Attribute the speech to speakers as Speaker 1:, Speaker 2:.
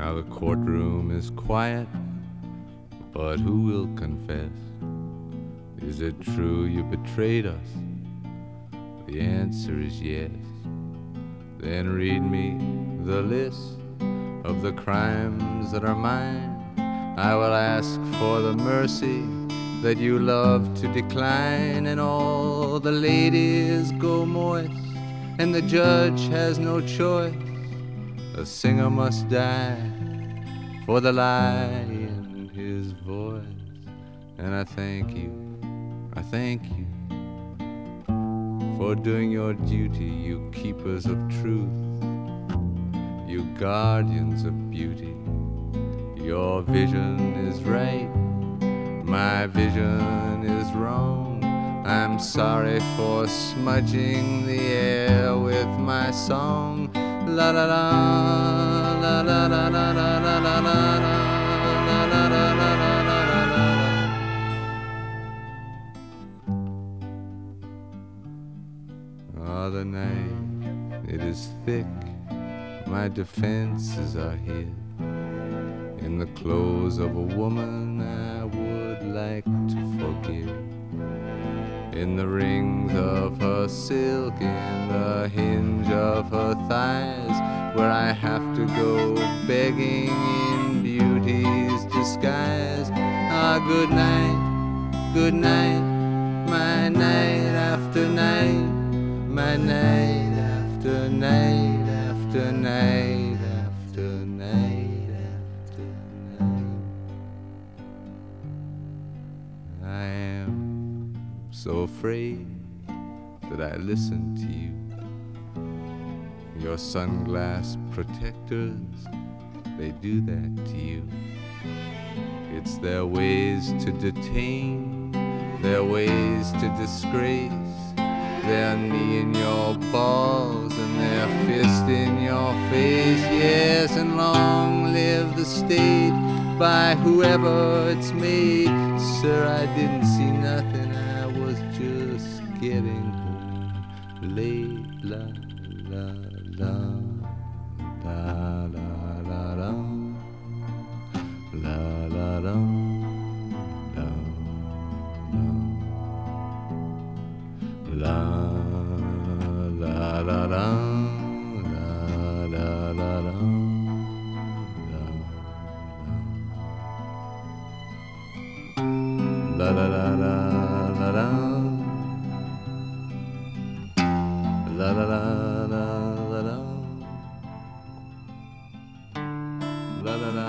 Speaker 1: Now the courtroom is quiet, but who will confess? Is it true you betrayed us? The answer is yes. Then read me the list of the crimes that are mine. I will ask for the mercy that you love to decline, and all the ladies go moist, and the judge has no choice. A singer must die for the lie in his voice. And I thank you for doing your duty, you keepers of truth, you guardians of beauty. Your vision is right, my vision is wrong. I'm sorry for smudging the air with my song. La la la, la la la la la la la la la la la la. Ah, the night, it is thick, my defenses are hid. In the clothes of a woman I would like to forgive. In the rings of her silk, in the hinge of her thighs, where I have to go begging in beauty's disguise. Ah, good night, my night after night, my night after night after night after night after night. I am so afraid that I listen to you. Your sunglass protectors, they do that to you. It's their ways to detain, their ways to disgrace, their knee in your balls and their fist in your face. Yes, and long live the state by whoever it's made. Sir, I didn't see nothing, I was just getting home late. La la la la la la la la la la la la la la la la la la la. La la la la la la la la la la la la la la.